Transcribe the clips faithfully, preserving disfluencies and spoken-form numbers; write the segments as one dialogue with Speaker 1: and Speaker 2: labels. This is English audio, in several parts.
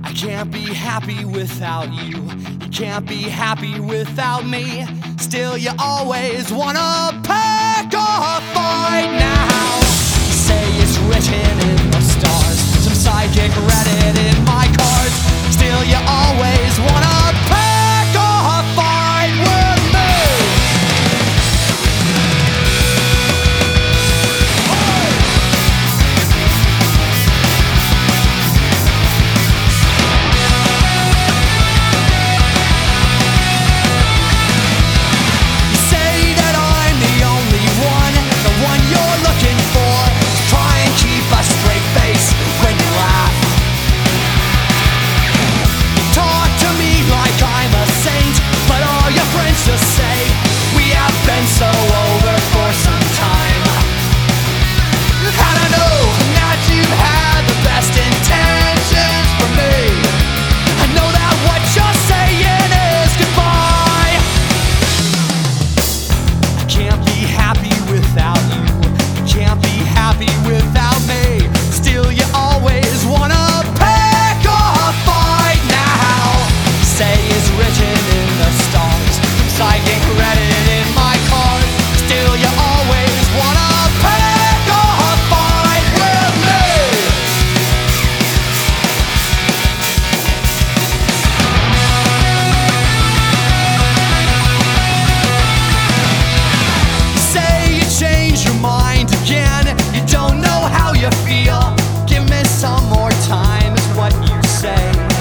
Speaker 1: I can't be happy without you. You can't be happy without me. Still, you always wanna pick a fight now. Say it's written in the stars. Some psychic read it in my cards. Still, you always wanna pick a fight with me. You say that I'm the only one, the one you're looking for. Try and keep a straight face when you laugh. You talk to me like I'm a saint, but all your friends just say we have been so over for some time. And I know that you've had the best intentions for me. I know that what you're saying is goodbye. I can't be happy without you. You can't be happy without me. Still, you always wanna pick a fight now. Say it's written in the stars. Psychic read it in my card. Still, you always wanna pick a fight with me. You say you change your mind again. You don't know how you feel. Give me some more time, is what you say.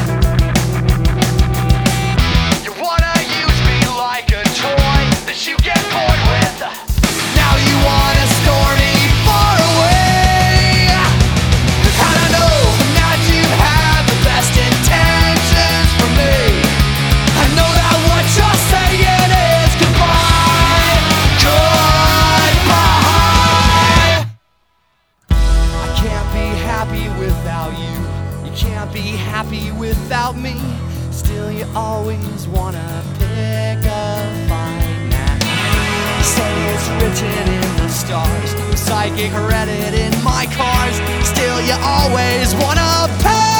Speaker 1: You wanna use me like a toy that you get bored with. Now you wanna store me far away. And I know that you have the best intentions for me. I know that what you're saying is goodbye. Goodbye. I can't be happy without you. You can't be happy without me. Still, you always wanna pick a fight now. You say it's written in the stars. Psychic read it in my cars. Still, you always wanna pick